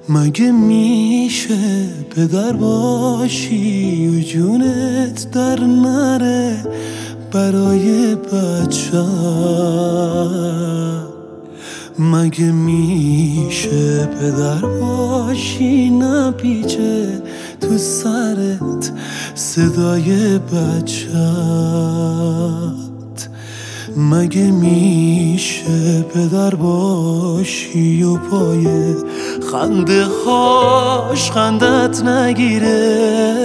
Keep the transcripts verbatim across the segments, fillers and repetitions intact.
مگه میشه پدر باشی و جونت در نره برای بچه؟ مگه میشه پدر باشی نپیچه تو سرت صدای بچت؟ مگه میشه پدر باشی و پای خنده هاش خندت نگیره؟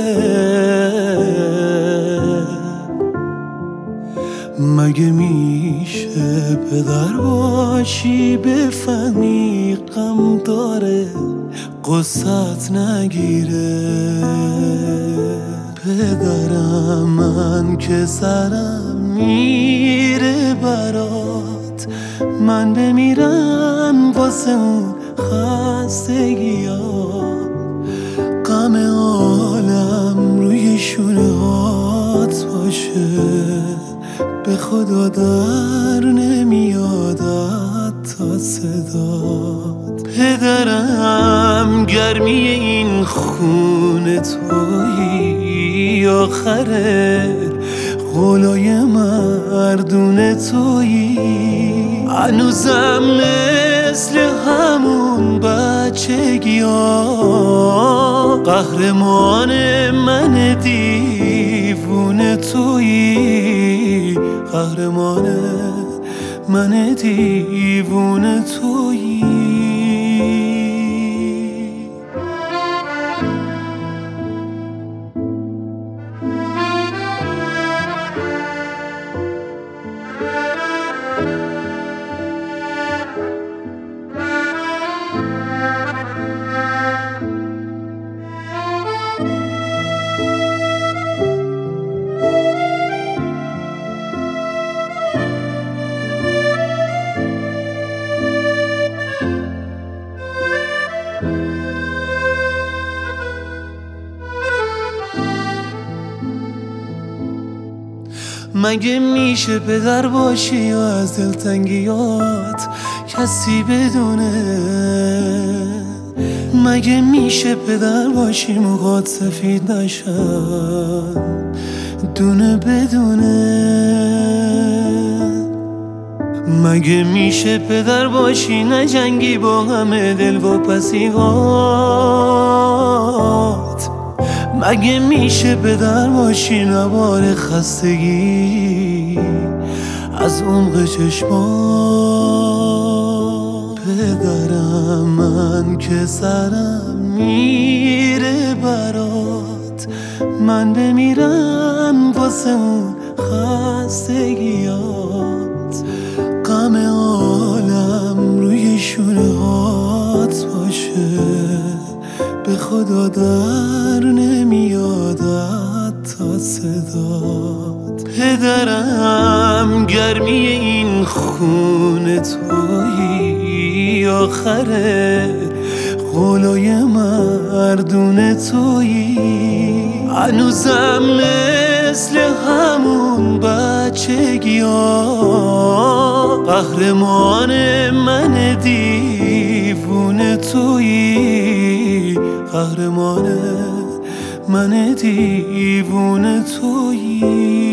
مگه میشه پدر باشی بفهمی غم داره قصت نگیره؟ پدرم من که سرم میره برات، من بمیرم واسه اون خستگیات. غم عالم روی شونه هات باشه، به خدا در نمیادت تا صدات. پدرم گرمی این خونه تویی، آخره غلای مردونه تویی. هنوزم مثل همون بچگی ها قهرمان من دیوونه تویی، قهرمان من دیوونه تویی. مگه میشه پدر باشی و از دلتنگیات کسی بدونه؟ مگه میشه پدر باشی موهات سفید نشن دونه بدونه؟ مگه میشه پدر باشی نجنگی با همه دل و پسیهات؟ مگه میشه پدر باشی نبار خستگی از عمق چشمات؟ پدرم من که سرم میره برات، من بمیرم واسه اون خستگیات. غم عالم روی شونه هات باشه، به خدا در نمیادت تا صدات. پدرم گرمی این خونه تویی، آخره غلای مردونه تویی. هنوزم مثل همون بچگی ها قهرمان من دیوونه تویی، قهرمان من دیوونه تویی.